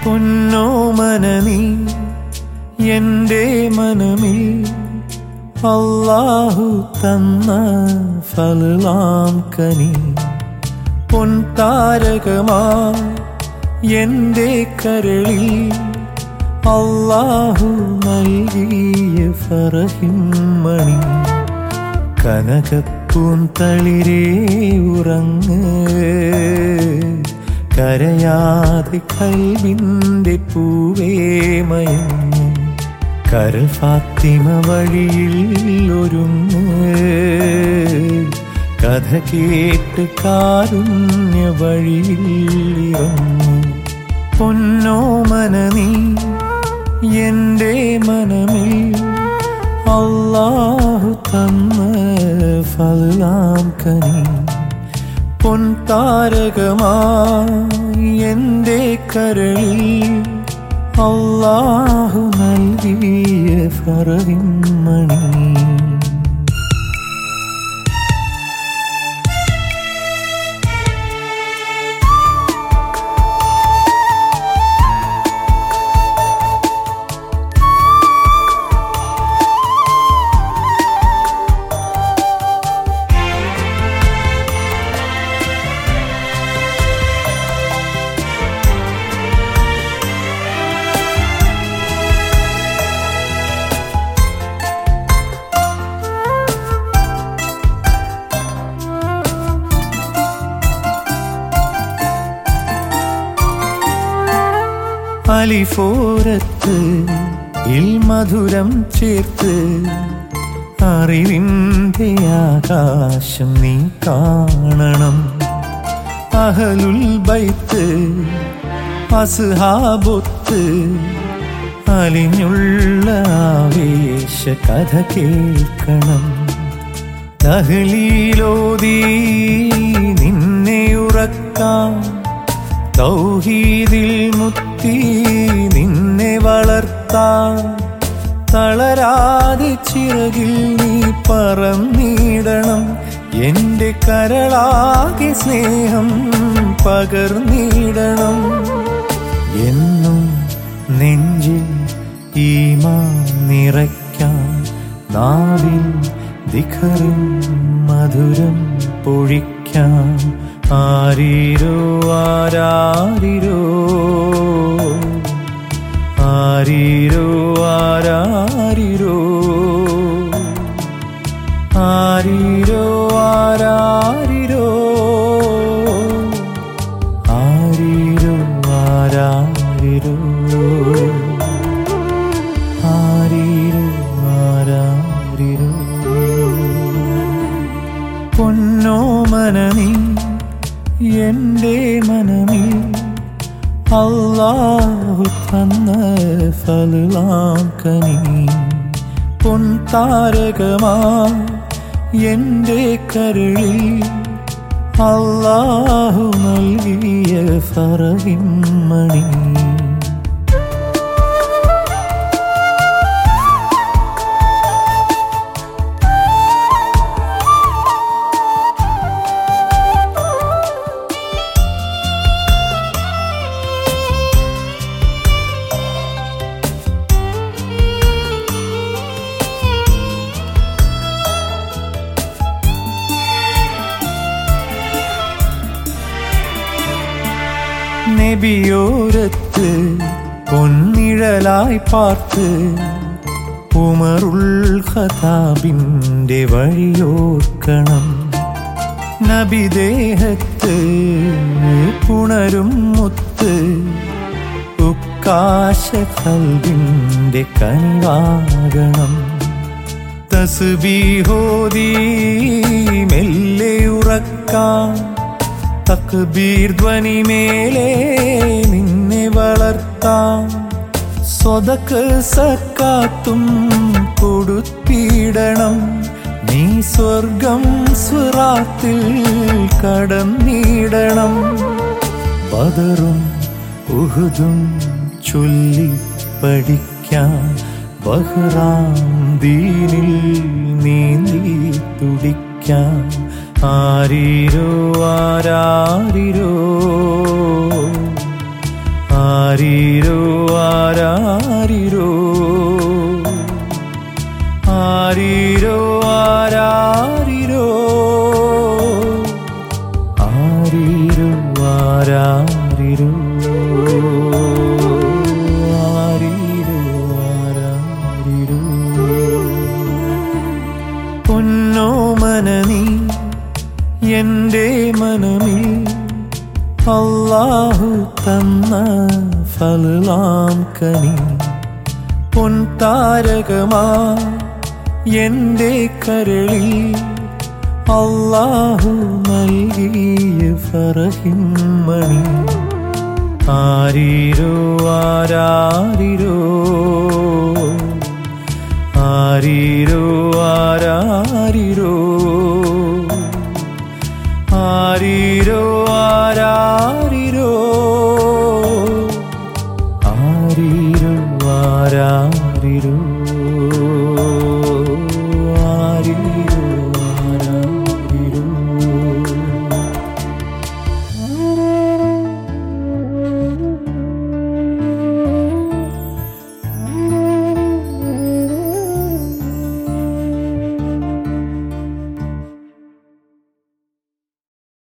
പൊന്നോമനനീ എൻ്റെ മനമിൽ അല്ലാഹു തന്ന ഫളാം കനി. പൊൻതാരകമായി എൻ്റെ കരളിൽ അല്ലാഹു നൽകിയ ഫറഹിൻ മണി. കനകപ്പൂന്തളിരേ ഉറങ്ങ്, കരയാതെ കൽവിൻ്റെ പൂവേ മയങ്ങ്. കരൾ ഫാത്തിമ വഴിയിൽ ഒരുങ്ങ്, കഥ കേട്ട് കാരുണ്യ വഴിയിൽ ഇറങ്ങ്. പൊന്നോമനനീ എൻ്റെ മനമിൽ അല്ലാഹു തന്ന ഫളാം കനി. പൊൻതാരകമായി എൻ്റെ കരളിൽ അല്ലാഹു നൽകിയ ഫറഹിൻ മണി. അലിഫോരത്ത് ഇൽമധുരം ചേർത്ത് അറിവിൻ്റെ ആകാശം നീ കാണണം. അഹ്ലുൽ ബൈത്ത് അസ്ഹാബൊത്ത് അലിഞ്ഞുള്ള ആവേശ കഥ കേൾക്കണം. തഹ്ലീലോതി നിന്നെ ഉറക്കാം, തൗഹീദിൽ മുത്തി നിന്നെ വളർത്താൻ. തളരാതെ ചിറകിൽ നീ പറന്നിടണം, എൻ്റെ കരളാകെ സ്നേഹം പകർന്നിടണം. എന്നും നെഞ്ചിൽ ഈമാൻ നിറയ്ക്കാൻ, നാവിൽ ദിക്റിൻ മധുരം പൊഴിക്കാൻ. ആരീരോ ആരാരിരോ, ആരീരോ ആരാരിരോ, ആരീരോ ആരാരിരോ, ആരീരോ ആരാരിരോ, ആരീരോ ആരാരിരോ. പൊന്നോമനനീ എൻ്റെ മനമിൽ അല്ലാഹു തന്ന ഫളാം കനി. പൊൻതാരകമായി എൻ്റെ കരളിൽ അല്ലാഹു നൽകിയ ഫറഹിൻ മണി. നബിയോരത്ത് പൊന്നിഴലായി പാർത്ത് ഉമറുൽ ഖത്താബിൻ്റെ വഴിയോർക്കണം. നബിദേഹത്ത് പുണരും മുത്ത് ഉക്കാശ ഖൽബിൻ്റെ കനിവാകണം. തസ്ബീഹോദി മെല്ലെ ഉറക്കാൻ, തക്ബീർ ധ്വനി മേലെ നിന്നെ വളർത്താൻ. സ്വദഖ് സക്കാത്തും കൊടുത്തിടണം, നീ സ്വർഗം സിറാത്തിൽ കടന്നിടണം. ബദറും ഉഹുദും ചൊല്ലി പഠിക്കാൻ, ബഹ്റാം ദീനിൽ നീന്തി തുടിക്കാൻ. ആരീരോ ആരാരിരോ, ആരീരോ അല്ലാഹു തന്ന ഫലാം കനി പൊൻതാരകമാ എൻ്റെ കരളിൽ അല്ലാഹു നൽകിയ ഫറഹിൻ മണി ആരീരോ ആരാരിരോ ആരീരോ ആരാരിരോ ആരീരോ